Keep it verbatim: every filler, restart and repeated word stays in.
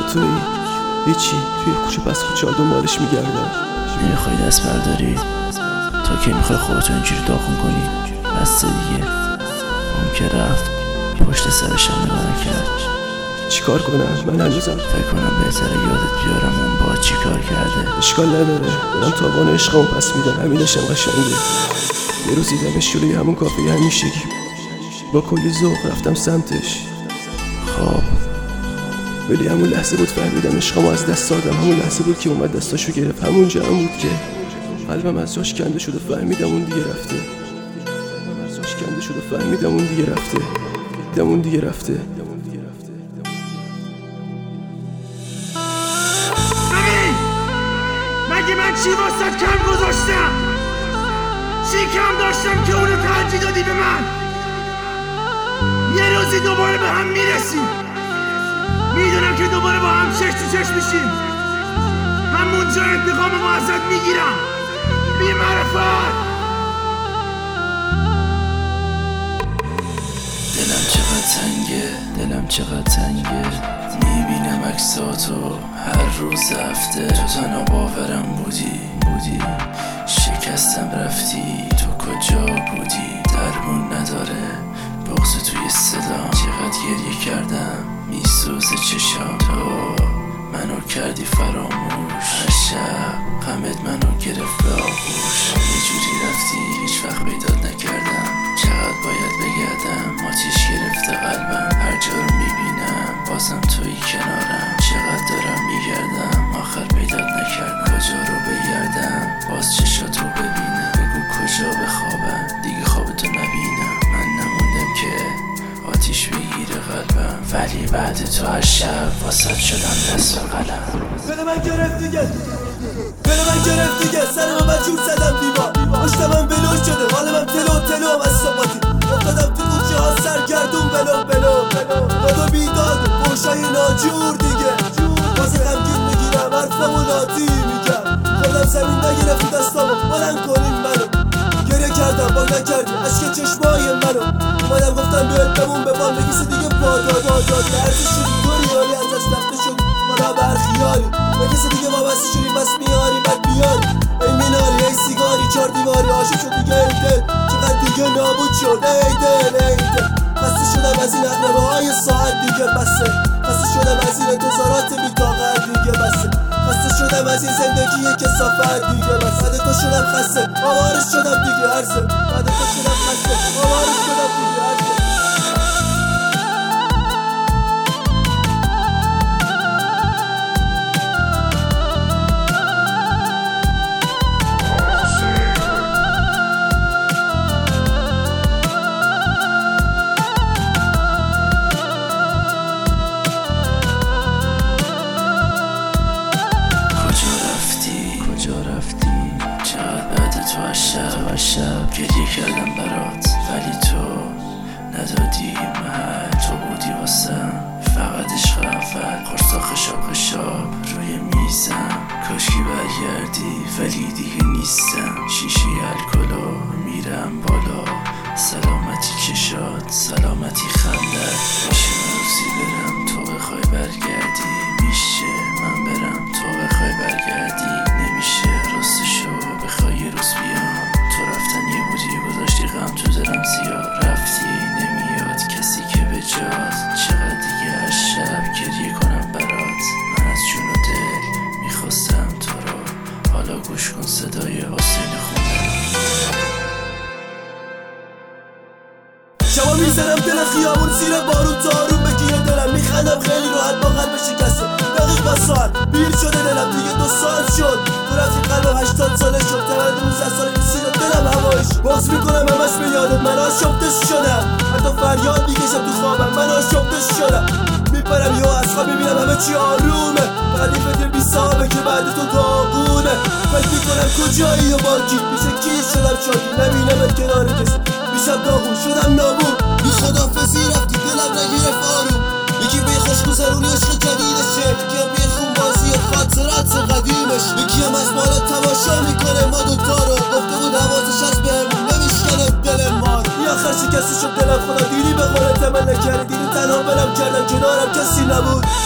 تویی هیچی، توی کوچه پس کوچه ها دنبالش میگردم. نمیخوای دست برداری؟ تا که میخوای خودتو اینجوری داغون کنی؟ بسته دیگه. اون که رفت پشت سرش هم نگاه نکرد. چیکار کنم؟ من هنوزم فکر کنم بهتره یادت بیارم اون با چی کار کرده. اشکال نداره، برم تاوان عشقمو پس میدم، همینش هم قشنگه. یه روز دیدمش جلوی همون کافه همیشگی، با کلی ذوق رفتم سمتش. خب ولی همون لحظه بود فهمیدم عشقمو از دست دادم. همون لحظه بود که اومد دستاشو گرفت. همونجا هم بود که قلبم از جاش کنده شد و فهمیدم اون دیگه رفته. قلبم از جاش کنده شد و فهمیدم اون دیگه رفته. دیدم اون دیگه رفته. ببین مگه من چی واسط کم گذاشتم؟ چی کم داشتم که اونو ترجیح دادی به من؟ یه روزی دوباره به هم میرسیم، میدونم که دوباره با هم چشم تو چشم میشیم. همونجا انتقاممو ازت میگیرم بی معرفت. دلم چقدر تنگه، دلم چقدر تنگه. میبینم عکساتو هر روز هفته. تو تنها باورم بودی بودی شکستم رفتی. تو کجا بودی؟ درمون نداره بغض توی صدام. چقدر گریه کردم میسوزه چشام. تو منو کردی فراموش. هر شب غمت منو گرفت به آغوش. یه جوری رفتی هیچ وقت پیدات نکردم. چقدر باید بگردم آتیش گرفته قلبم. هر جا رو میبینم بازم توی کنارم. چقدر دارم میگردم آخر پیدات نکردم. کجا رو بگردم باز چشاتو ببینم. بگو کجا بخوابم دیگه خوابتو نبینم. من نموندم که آتیش بگیره قلبم، ولی بعد تو هر شب واسط شدم دست و قلم. دل من گرفت دیگه، دل من گرفت دیگه. سرمو مجور زدم دیوار، پشتم من بلو شده، حال من تلو تلو از صباتی. افتادم تو کوچه ها سرگردون بلو بلو داد و بیداد و پرشای ناجور دیگه. واسه غمگین میگیرم حرفمو لاتی میگم. خودم زمین نگرفتی دستامو بلند کنیم منو. گریه کردم با نکردی عشق چشمای منو. اومدم گفتم بیاد بمون ببان بگیسی دیگه پاداد پاداد. درزی شدی دوریاری از دست رفته شدی حالا برخیاری. بگیسی دیگه وابسته شدی بس میاری بد بیاری. ای میناری ای سیگاری چار دیواری عاشق شد دیگه. ای دل چقدر دیگه نابود شد. ای دل ای دل خسته شدم از این اقربه های ساعت دیگه بسه. خسته شدم از این انتظارات بی‌طاقت دیگه بسه. خسته شدم از این زندگی کثافت دیگه بس. بعد تو شدم خسته آوارش شدم دیگه عرضه. بعد تو شدم خسته آوارش شدم دیگه عرضه. تو شب گریه کردم برات ولی تو ندادی محل. تو بودی واسم فقط عشق اول. قرصا خشاب خشاب روی میزم. کاشکی برگردی ولی دیگه نیستم. شیشه الکلو میرم بالا. سلامتی چشات سلامتی خندت. میشه من روزی برم تو بخوای برگردی. میشه من برم تو بخوای برگردی. نمیشه راستشو بخوای یه روز بیام. تو رفتنی بودی گذاشتی غم تو دلم زیاد. رفتی نمیاد کسی که به جات. چقدر دیگه هر شب گریه کنم برات. من از جون و دل میخواستم تو رو. حالا گوش کن صدای حسین خوندم. شبا میزنم دل خیابون زیر بارون تارون بگیره دلم. میخندم خیلی راحت با قلب شکسته. دقیق با ساعت بیر شده دلم دیگه دو سال شد. تو رفتی قلبم هشتاد ساله شد. تولد نوزده ساله رسید دلم هوایش. باز میکنم همش به یادت من آشفتش شدم. حتی فریاد میکشم تو خوابم من آشفتش شدم. میپرم یه از خواب میبینم همه چی آرومه. فقط این فکر بی صاحبه که بعد تو داغونه. فکر میکنم کجایی و بارکی میشه کی شدم شاکی. نبینمت کنار کسی میشم داغون شدم نابون. بی خدافزی رفتی دلم نگرفت آروم. یکی به خوش گذرونی عشق جدیدشه. یکی هم به خون بازی خاطرات قدیمش. یکی هم از بالا تماشا میکنه ما دوتا رو. گفته بود حواسش از بهمون نمیشکنه دل ما رو. یه آخر شکسته شد دلم خدا دیدی به قولت عمل نکردی. دیدی تنها بلم کردم کنارم کسی نبود.